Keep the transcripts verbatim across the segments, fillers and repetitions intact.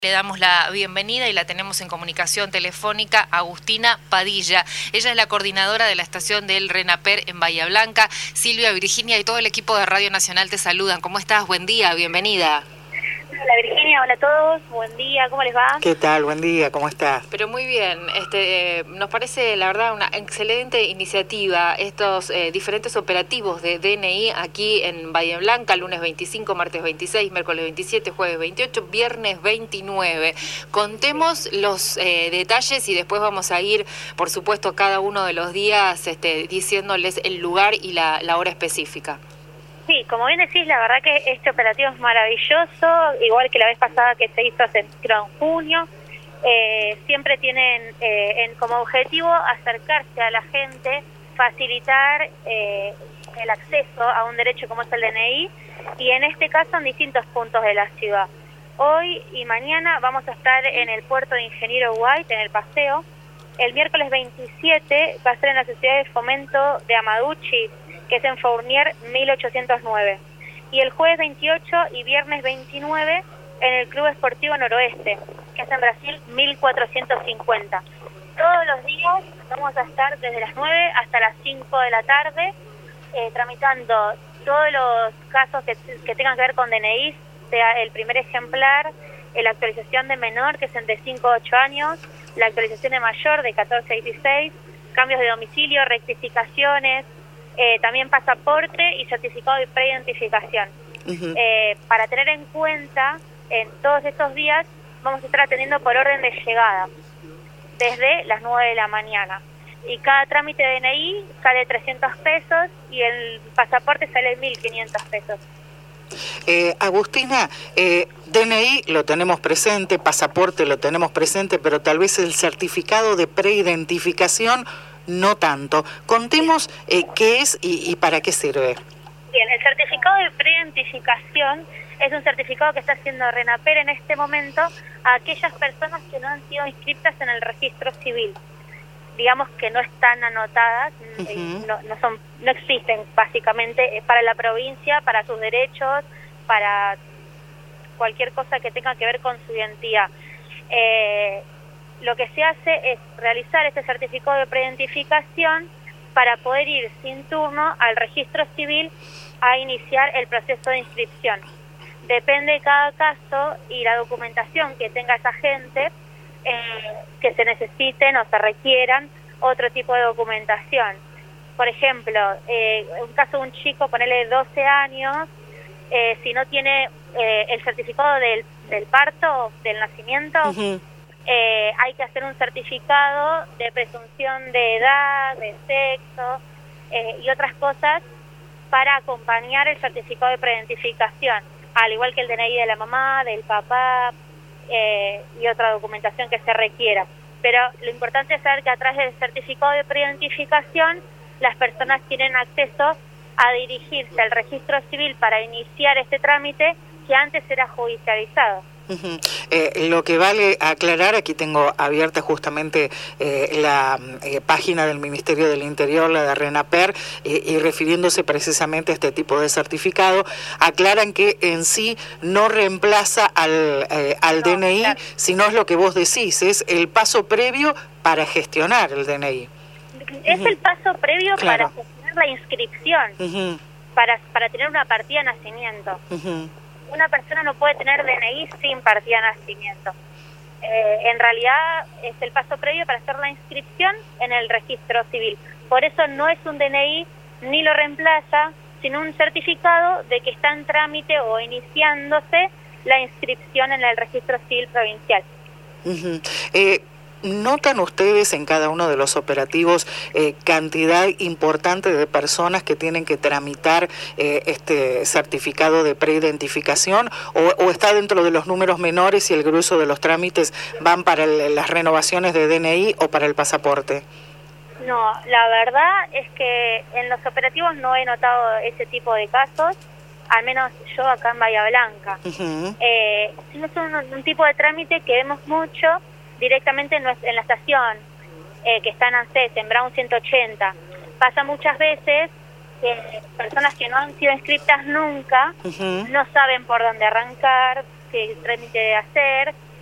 Le damos la bienvenida y la tenemos en comunicación telefónica a Agustina Padilla. Ella es la coordinadora de la estación del RENAPER en Bahía Blanca. Silvia, Virginia y todo el equipo de Radio Nacional te saludan. ¿Cómo estás? Buen día, bienvenida. Hola Virginia, hola a todos, buen día, ¿cómo les va? ¿Qué tal? Buen día, ¿cómo estás? Pero muy bien, este, eh, nos parece la verdad una excelente iniciativa, estos eh, diferentes operativos de D N I aquí en Bahía Blanca, lunes veinticinco, martes veintiséis, miércoles veintisiete, jueves veintiocho, viernes veintinueve. Contemos los eh, detalles y después vamos a ir, por supuesto, cada uno de los días este, diciéndoles el lugar y la, la hora específica. Sí, como bien decís, la verdad que este operativo es maravilloso, igual que la vez pasada que se hizo en junio. Eh, siempre tienen eh, en, como objetivo acercarse a la gente, facilitar eh, el acceso a un derecho como es el D N I, y en este caso en distintos puntos de la ciudad. Hoy y mañana vamos a estar en el puerto de Ingeniero White, en el paseo. El miércoles veintisiete va a ser en la Sociedad de Fomento de Amaduchi, que es en Fournier mil ochocientos nueve. Y el jueves veintiocho y viernes veintinueve en el Club Esportivo Noroeste, que es en Brasil mil cuatrocientos cincuenta. Todos los días vamos a estar desde las nueve hasta las cinco de la tarde, eh, tramitando todos los casos que, que tengan que ver con D N I, sea el primer ejemplar, la actualización de menor, que es de cinco a ocho años, la actualización de mayor de catorce a dieciséis, cambios de domicilio, rectificaciones, Eh, también pasaporte y certificado de preidentificación. Uh-huh. Eh, para tener en cuenta, en todos estos días vamos a estar atendiendo por orden de llegada, desde las nueve de la mañana. Y cada trámite de D N I sale trescientos pesos y el pasaporte sale mil quinientos pesos. Eh, Agustina, eh, D N I lo tenemos presente, pasaporte lo tenemos presente, pero tal vez el certificado de preidentificación no tanto. Contemos eh, qué es y, y para qué sirve. Bien, el certificado de preidentificación es un certificado que está haciendo RENAPER en este momento a aquellas personas que no han sido inscritas en el registro civil. Digamos que no están anotadas, uh-huh. no, no, son, no existen básicamente para la provincia, para sus derechos, para cualquier cosa que tenga que ver con su identidad. Eh, Lo que se hace es realizar este certificado de preidentificación para poder ir sin turno al registro civil a iniciar el proceso de inscripción. Depende de cada caso y la documentación que tenga esa gente, eh, que se necesiten o se requieran otro tipo de documentación. Por ejemplo, eh, un caso de un chico, ponele doce años, eh, si no tiene eh, el certificado del, del parto, del nacimiento, uh-huh. Eh, hay que hacer un certificado de presunción de edad, de sexo eh, y otras cosas para acompañar el certificado de preidentificación, al igual que el D N I de la mamá, del papá eh, y otra documentación que se requiera. Pero lo importante es saber que a través del certificado de preidentificación las personas tienen acceso a dirigirse al registro civil para iniciar este trámite que antes era judicializado. Uh-huh. Eh, lo que vale aclarar, aquí tengo abierta justamente eh, la eh, página del Ministerio del Interior, la de RENAPER, eh, y refiriéndose precisamente a este tipo de certificado, aclaran que en sí no reemplaza al, eh, al no, D N I, claro. Sino es lo que vos decís, es el paso previo para gestionar el D N I. Es uh-huh. el paso previo claro. para gestionar la inscripción, uh-huh. para, para tener una partida de nacimiento. Uh-huh. Una persona no puede tener D N I sin partida de nacimiento. Eh, en realidad es el paso previo para hacer la inscripción en el registro civil. Por eso no es un D N I ni lo reemplaza, sino un certificado de que está en trámite o iniciándose la inscripción en el registro civil provincial. Uh-huh. Eh, ¿Notan ustedes en cada uno de los operativos eh, cantidad importante de personas que tienen que tramitar eh, este certificado de preidentificación o, o está dentro de los números menores y el grueso de los trámites van para el, las renovaciones de D N I o para el pasaporte? No, la verdad es que en los operativos no he notado ese tipo de casos, al menos yo acá en Bahía Blanca. Uh-huh. Eh, es un, un tipo de trámite que vemos mucho directamente en, nuestra, en la estación, eh, que está en ANSES, en Brown ciento ochenta. Pasa muchas veces que personas que no han sido inscritas nunca, uh-huh. no saben por dónde arrancar, qué trámite de hacer,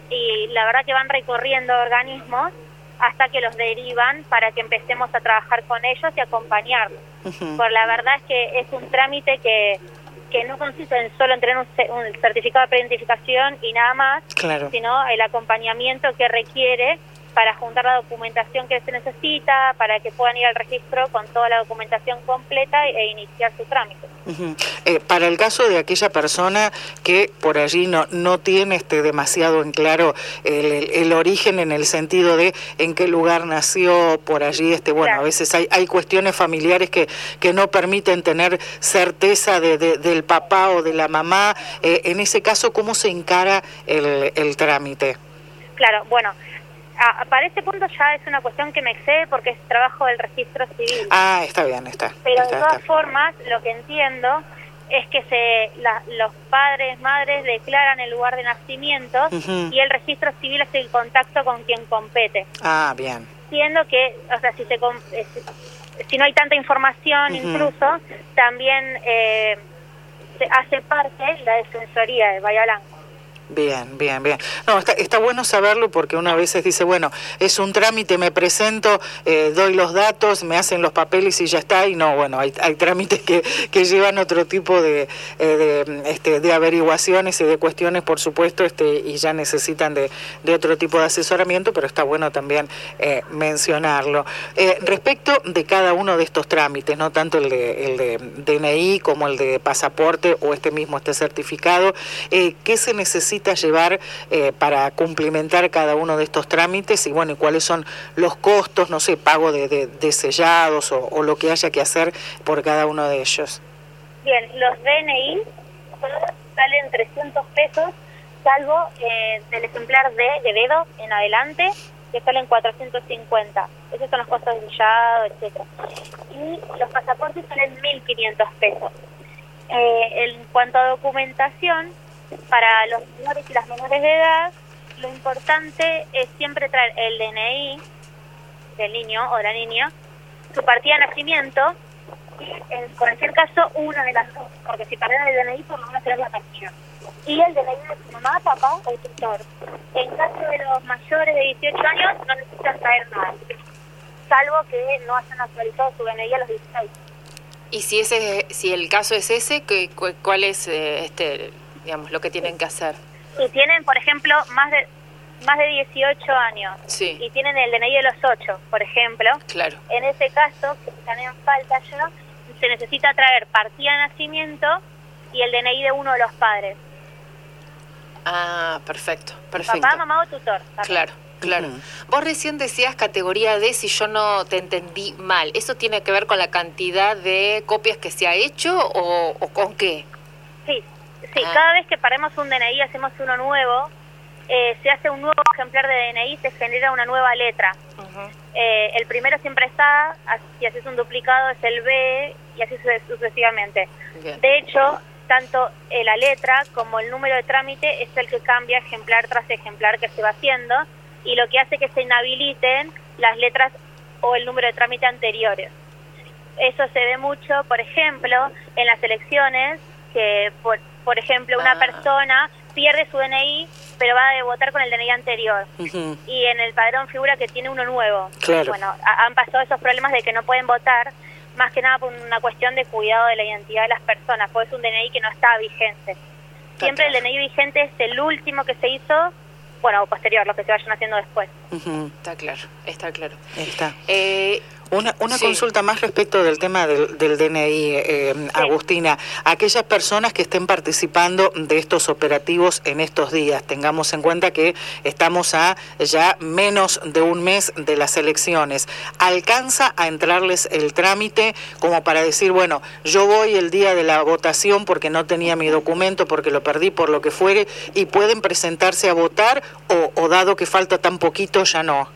y la verdad que van recorriendo organismos hasta que los derivan para que empecemos a trabajar con ellos y acompañarlos. Uh-huh. Por la verdad es que es un trámite que, que no consiste en solo en tener un, un certificado de preidentificación y nada más, claro, sino el acompañamiento que requiere para juntar la documentación que se necesita, para que puedan ir al registro con toda la documentación completa e iniciar su trámite. Uh-huh. Eh, para el caso de aquella persona que por allí no, no tiene este demasiado en claro el, el, el origen en el sentido de en qué lugar nació, por allí, este bueno, claro, a veces hay, hay cuestiones familiares que, que no permiten tener certeza de, de, del papá o de la mamá. Eh, en ese caso, ¿cómo se encara el, el trámite? Claro, bueno, Ah, para este punto ya es una cuestión que me excede porque es trabajo del registro civil. Ah, está bien, está. Pero está, de todas está. formas, lo que entiendo es que se la, los padres, madres declaran el lugar de nacimiento, uh-huh, y el registro civil hace el contacto con quien compete. Ah, bien. Siendo que, o sea, si se eh, si, si no hay tanta información, uh-huh, incluso, también eh, se hace parte la defensoría de Bahía Blanca. Bien, bien, bien. No, está, está bueno saberlo porque uno a veces dice, bueno, es un trámite, me presento, eh, doy los datos, me hacen los papeles y ya está, y no, bueno, hay, hay trámites que, que llevan otro tipo de, eh, de, este, de averiguaciones y de cuestiones, por supuesto, este, y ya necesitan de, de otro tipo de asesoramiento, pero está bueno también eh, mencionarlo. Eh, respecto de cada uno de estos trámites, no tanto el de, el de D N I como el de pasaporte o este mismo, este certificado, eh, ¿qué se necesita llevar eh, para cumplimentar cada uno de estos trámites y bueno, y cuáles son los costos, no sé, pago de, de, de sellados o, o lo que haya que hacer por cada uno de ellos? Bien, los D N I salen trescientos pesos, salvo eh, del ejemplar D de dedo en adelante, que salen cuatrocientos cincuenta. Esos son los costos de sellado, etcétera. Y los pasaportes salen mil quinientos pesos. Eh, en cuanto a documentación, para los menores y las menores de edad, lo importante es siempre traer el D N I del niño o de la niña, su partida de nacimiento y, en cualquier caso, una de las dos, porque si perdieron el D N I, por lo menos será la partida. Y el D N I de su mamá, papá o tutor. En caso de los mayores de dieciocho años, no necesitan traer nada, salvo que no hayan actualizado su D N I a los dieciséis. Y si ese, si el caso es ese, ¿qué, ¿cuál es eh, este... digamos, lo que tienen que hacer? Si tienen, por ejemplo, más de más de dieciocho años, sí, y tienen el D N I de los ocho, por ejemplo, claro, en ese caso, que también falta ya, se necesita traer partida de nacimiento y el D N I de uno de los padres. Ah, perfecto, perfecto. Papá, mamá o tutor. También. Claro, claro. Uh-huh. Vos recién decías categoría D, si yo no te entendí mal. ¿Eso tiene que ver con la cantidad de copias que se ha hecho o, o con qué? Sí. Sí, ah. Cada vez que paremos un D N I, hacemos uno nuevo, eh, se hace un nuevo ejemplar de D N I, se genera una nueva letra. Uh-huh. Eh, el primero siempre está, si haces un duplicado es el B, y así sucesivamente. Bien. De hecho, tanto eh, la letra como el número de trámite es el que cambia ejemplar tras ejemplar que se va haciendo, y lo que hace que se inhabiliten las letras o el número de trámite anteriores. Eso se ve mucho, por ejemplo, en las elecciones, que por Por ejemplo, una ah. persona pierde su D N I, pero va a votar con el D N I anterior. Uh-huh. Y en el padrón figura que tiene uno nuevo. Claro. Bueno, ha, han pasado esos problemas de que no pueden votar, más que nada por una cuestión de cuidado de la identidad de las personas, porque es un D N I que no está vigente. Siempre el D N I vigente es el último que se hizo, bueno, o posterior, los que se vayan haciendo después. Uh-huh. Está claro, está claro. Está. Eh... Una, una sí. consulta más respecto del tema del, del D N I, eh, sí. Agustina. Aquellas personas que estén participando de estos operativos en estos días, tengamos en cuenta que estamos a ya menos de un mes de las elecciones. ¿Alcanza a entrarles el trámite como para decir, bueno, yo voy el día de la votación porque no tenía mi documento, porque lo perdí, por lo que fuere, y pueden presentarse a votar o, o dado que falta tan poquito ya no?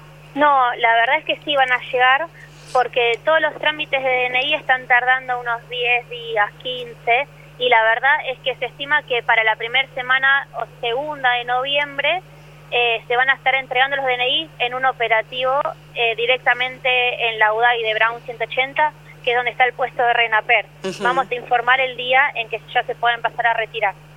No, la verdad es que sí van a llegar, porque todos los trámites de D N I están tardando unos diez días, quince, y la verdad es que se estima que para la primera semana o segunda de noviembre eh, se van a estar entregando los D N I en un operativo eh, directamente en la U D A I de Brown ciento ochenta, que es donde está el puesto de RENAPER. Uh-huh. Vamos a informar el día en que ya se pueden pasar a retirar.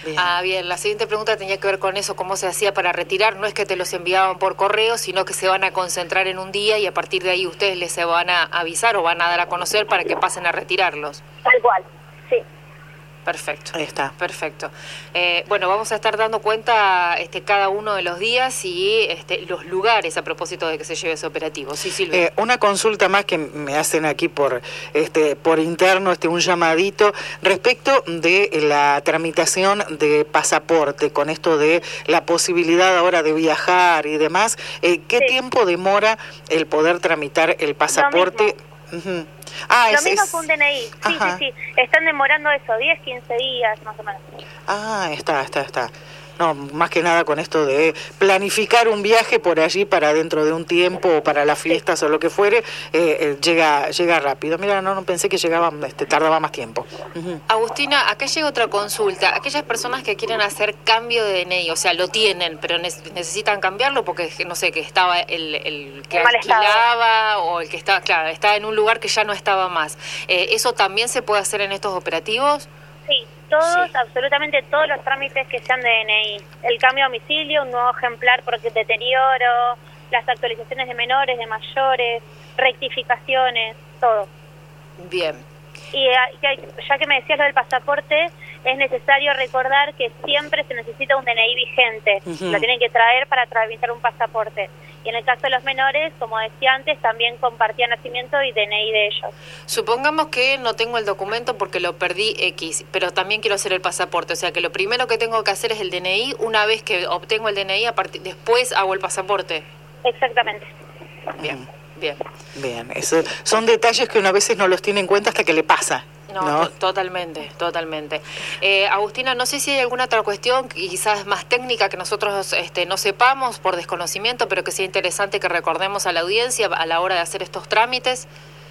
Bien. Ah, bien. La siguiente pregunta tenía que ver con eso, cómo se hacía para retirar. No es que te los enviaban por correo, sino que se van a concentrar en un día y a partir de ahí ustedes les van a avisar o van a dar a conocer para que pasen a retirarlos. Tal cual, sí. Perfecto. Ahí está. Perfecto. Eh, bueno, vamos a estar dando cuenta este, cada uno de los días y este, los lugares a propósito de que se lleve ese operativo. Sí, Silvia. Eh, una consulta más que me hacen aquí por este por interno, este un llamadito respecto de la tramitación de pasaporte, con esto de la posibilidad ahora de viajar y demás. Eh, ¿Qué Sí. tiempo demora el poder tramitar el pasaporte? Uh-huh. Ah, Lo es, mismo es... que un D N I, sí, Ajá. sí, sí. Están demorando eso, diez, quince días más o menos. Ah, está, está, está. No, más que nada con esto de planificar un viaje por allí para dentro de un tiempo o para las fiestas o lo que fuere, eh, eh, llega llega rápido. Mira, no, no pensé que llegaba, este, tardaba más tiempo. Uh-huh. Agustina, acá llega otra consulta. Aquellas personas que quieren hacer cambio de D N I, o sea, lo tienen, pero ne- necesitan cambiarlo porque, no sé, que estaba el, el que En mal estado. alquilaba o el que estaba, claro, estaba en un lugar que ya no estaba más. Eh, ¿Eso también se puede hacer en estos operativos? Sí, todos, Sí. absolutamente todos los trámites que sean de D N I. El cambio de domicilio, un nuevo ejemplar porque deterioro, las actualizaciones de menores, de mayores, rectificaciones, todo. Bien. Y eh, ya- ya que me decías lo del pasaporte, es necesario recordar que siempre se necesita un D N I vigente. Ujú. Lo tienen que traer para tramitar un pasaporte. Y en el caso de los menores, como decía antes, también compartía nacimiento y D N I de ellos. Supongamos que no tengo el documento porque lo perdí X, pero también quiero hacer el pasaporte. O sea que lo primero que tengo que hacer es el D N I. Una vez que obtengo el D N I, a partir, después hago el pasaporte. Exactamente. Bien, bien. Bien, eso son detalles que uno a veces no los tiene en cuenta hasta que le pasa. No, ¿no? to- totalmente, totalmente. Eh, Agustina, no sé si hay alguna otra cuestión, quizás más técnica, que nosotros este, no sepamos por desconocimiento, pero que sea interesante que recordemos a la audiencia a la hora de hacer estos trámites.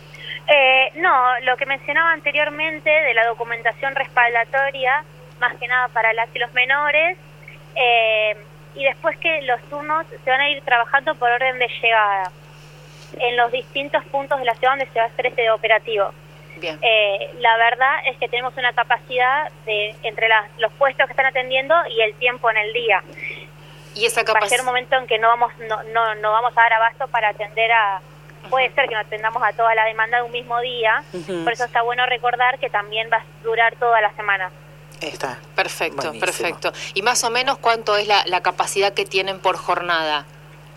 Eh, no, lo que mencionaba anteriormente de la documentación respaldatoria, más que nada para las y los menores, eh, y después que los turnos se van a ir trabajando por orden de llegada en los distintos puntos de la ciudad donde se va a hacer este operativo. Bien. Eh, la verdad es que tenemos una capacidad de entre las, los puestos que están atendiendo y el tiempo en el día. Y esa Va a ser capacidad... un momento en que no vamos no, no, no vamos a dar abasto para atender a... Puede ser que no atendamos a toda la demanda de un mismo día, Ujú. por eso está bueno recordar que también va a durar toda la semana. Está. Perfecto, Buenísimo. perfecto. ¿Y más o menos cuánto es la, la capacidad que tienen por jornada?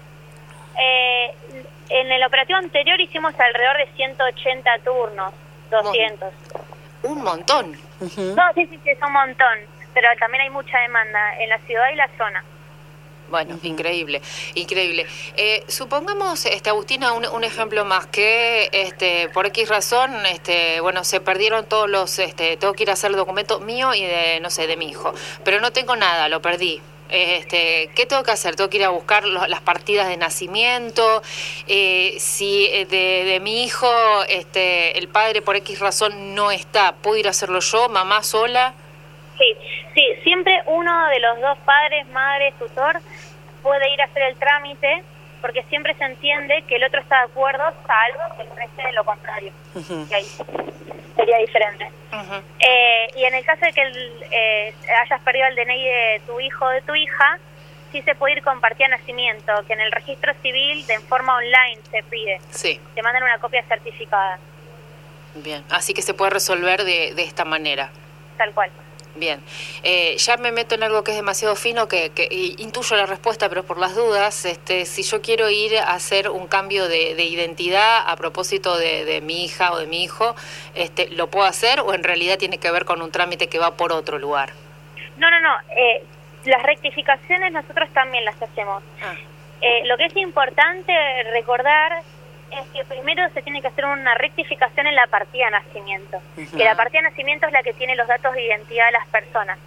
Eh, en el operativo anterior hicimos alrededor de ciento ochenta turnos, doscientos. Un montón. Ujú. No, sí, sí, sí, es un montón, pero también hay mucha demanda en la ciudad y la zona. Bueno, Ujú. increíble, increíble. Eh, supongamos, este, Agustina, un, un ejemplo más, que este, por X razón, este, bueno, se perdieron todos los, este, tengo que ir a hacer el documento mío y de, no sé, de mi hijo, pero no tengo nada, lo perdí. Este, ¿qué tengo que hacer? Tengo que ir a buscar lo- las partidas de nacimiento. Eh, si eh, de, de mi hijo, este, el padre por X razón no está, ¿puedo ir a hacerlo yo, mamá sola? Sí, sí, siempre uno de los dos padres, madre, tutor, puede ir a hacer el trámite, porque siempre se entiende que el otro está de acuerdo, salvo que el reste de lo contrario. Ujú. Y ahí sería diferente. Ujú. Eh, y en el caso de que el, eh, hayas perdido el D N I de tu hijo o de tu hija, sí se puede ir con partida de nacimiento, que en el registro civil de forma online se pide. Sí, Te mandan una copia certificada, bien. Así que se puede resolver de, de esta manera. tal cual. Bien, eh, ya me meto en algo que es demasiado fino, que, que y intuyo la respuesta, pero por las dudas, este, si yo quiero ir a hacer un cambio de, de identidad a propósito de, de mi hija o de mi hijo, este, ¿lo puedo hacer o en realidad tiene que ver con un trámite que va por otro lugar? No, no, no. Eh, las rectificaciones nosotros también las hacemos. Ah, Eh, lo que es importante recordar es que primero se tiene que hacer una rectificación en la partida de nacimiento. Ujú. Que la partida de nacimiento es la que tiene los datos de identidad de las personas.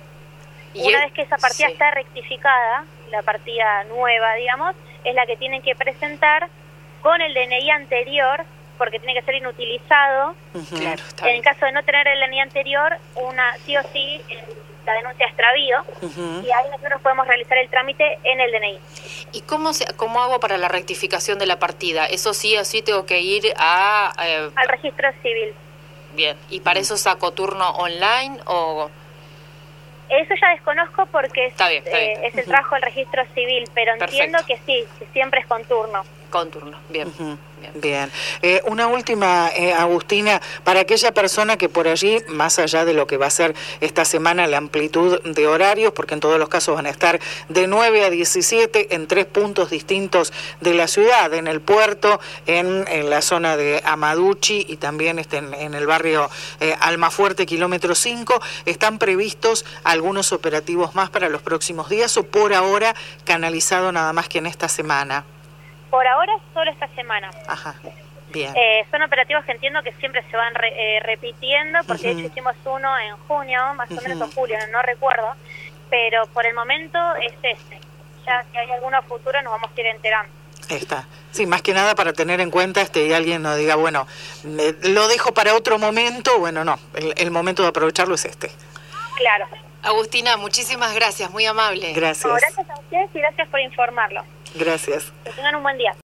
y Una el- vez que esa partida sí. está rectificada, la partida nueva, digamos, es la que tienen que presentar con el D N I anterior, porque tiene que ser inutilizado. Ujú. Claro, está En bien. caso de no tener el D N I anterior, una sí o sí eh, la denuncia de extravío, Ujú. y ahí nosotros podemos realizar el trámite en el D N I. ¿Y cómo, se, cómo hago para la rectificación de la partida? ¿Eso sí o sí tengo que ir a...? eh, Al registro civil. bien, ¿y para eso saco turno online o...? Eso ya desconozco porque es, está bien, está bien. Eh, es el trabajo del registro civil, pero Perfecto. Entiendo que sí, que siempre es con turno. Con turno, bien. Uh-huh. Bien. Bien. Eh, una última, eh, Agustina, para aquella persona que por allí, más allá de lo que va a ser esta semana la amplitud de horarios, porque en todos los casos van a estar de nueve a diecisiete en tres puntos distintos de la ciudad, en el puerto, en, en la zona de Amaduchi y también este, en, en el barrio eh, Almafuerte, kilómetro cinco, ¿están previstos algunos operativos más para los próximos días o por ahora canalizado nada más que en esta semana? Por ahora solo esta semana. Ajá, bien. Eh, son operativos que entiendo que siempre se van re, eh, repitiendo, porque uh-huh. de hecho hicimos uno en junio, más uh-huh. o menos, o julio, no, no recuerdo, pero por el momento es este. Ya si hay alguno futuro nos vamos a ir enterando. Está. Sí, más que nada para tener en cuenta este y alguien no diga, bueno, me, lo dejo para otro momento, bueno, no, el, el momento de aprovecharlo es este. Claro. Agustina, muchísimas gracias, muy amable. Gracias. No, gracias a ustedes y gracias por informarlo. Gracias. Que tengan un buen día.